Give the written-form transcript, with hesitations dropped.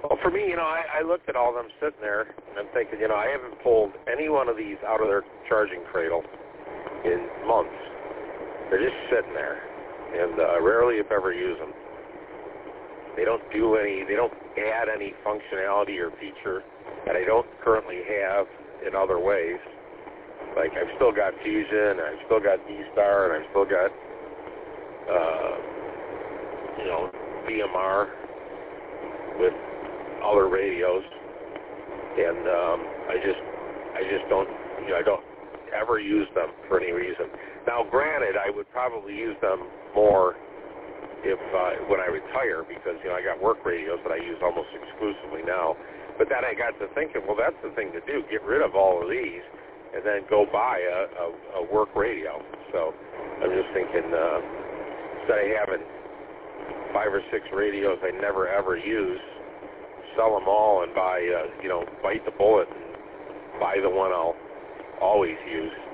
Well, for me, I looked at all of them sitting there, and I'm thinking, I haven't pulled any one of these out of their charging cradle in months. They're just sitting there, and I rarely, if ever, use them. They don't add any functionality or feature that I don't currently have in other ways. Like, I've still got Fusion, I've still got D-Star, and I've still got, VMR with other radios, and I just don't, I don't ever use them for any reason. Now, granted, I would probably use them more if when I retire, because I got work radios that I use almost exclusively now. But then I got to thinking, well, that's the thing to do: get rid of all of these, and then go buy a work radio. So I'm just thinking, instead of having 5 or 6 radios I never ever use, sell them all and buy, bite the bullet and buy the one I'll always use.